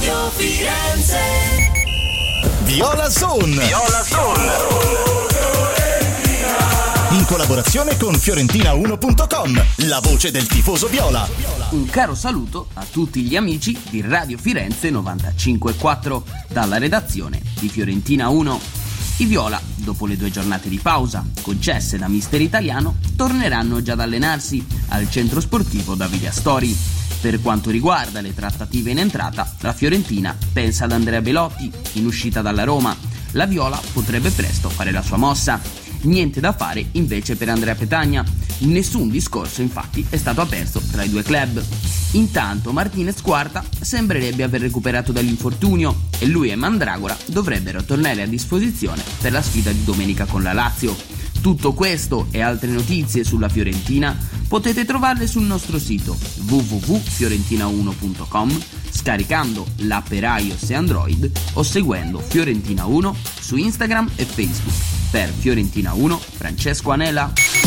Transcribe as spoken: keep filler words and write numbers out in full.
Radio Firenze. Viola Zone. Viola Zone. In collaborazione con Fiorentina uno punto com, la voce del tifoso viola. Un caro saluto a tutti gli amici di Radio Firenze novantacinque virgola quattro dalla redazione di Fiorentina uno. I viola, dopo le due giornate di pausa concesse da mister italiano, torneranno già ad allenarsi al centro sportivo Davide Astori. Per quanto riguarda le trattative in entrata, la Fiorentina pensa ad Andrea Belotti, in uscita dalla Roma. La viola potrebbe presto fare la sua mossa. Niente da fare invece per Andrea Petagna. Nessun discorso infatti è stato aperto tra i due club. Intanto Martinez Quarta sembrerebbe aver recuperato dall'infortunio e lui e Mandragora dovrebbero tornare a disposizione per la sfida di domenica con la Lazio. Tutto questo e altre notizie sulla Fiorentina potete trovarle sul nostro sito w w w punto fiorentina uno punto com, scaricando l'app per iOS e Android o seguendo Fiorentina uno su Instagram e Facebook. Per Fiorentina uno, Francesco Anela.